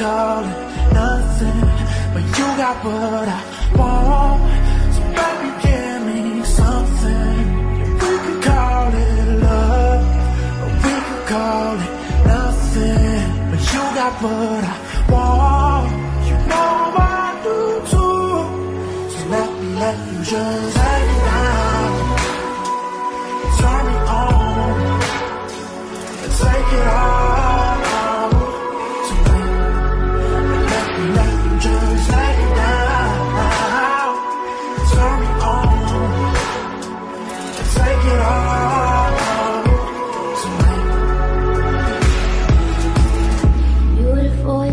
call it nothing, but you got what I want. So baby, give me something. We could call it love, or we could call it nothing, but you got what I want. You know I do too. So let you just lay it down, turn me on, and take it all. So let you just lay it down, turn me on, and take it all. So beautiful.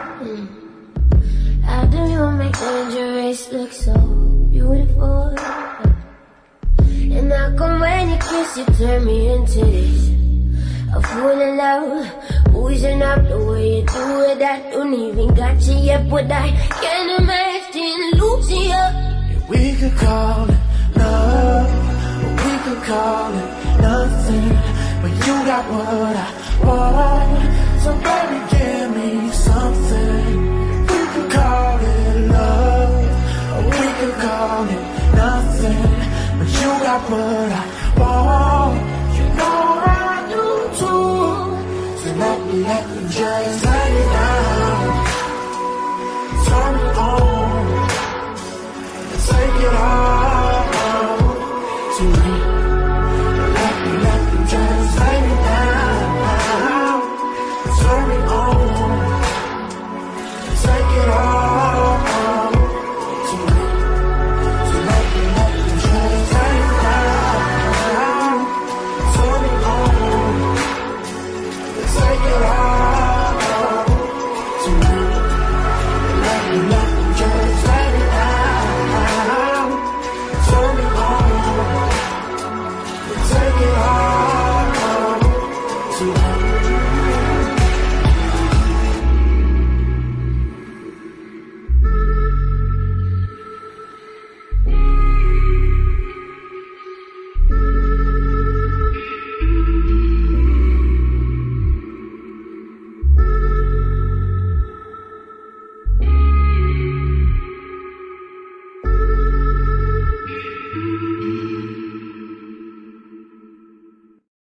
How do you make dangerous look so beautiful? And how come when you kiss you turn me into this, a fool in love, oozing up the way you do it. I don't even got you yet, but I can't imagine losing you. Yeah, we could call it love, or we could call it nothing, but you got what I want. So baby, give me something. We could call it love, or we could call it nothing, but you got what I want. You know I do too. So let you just lay it down, turn it on, and take it all to me. Let you just lay it down, turn it on, and take it all to me. So let you just lay it down, turn it on, and take it all.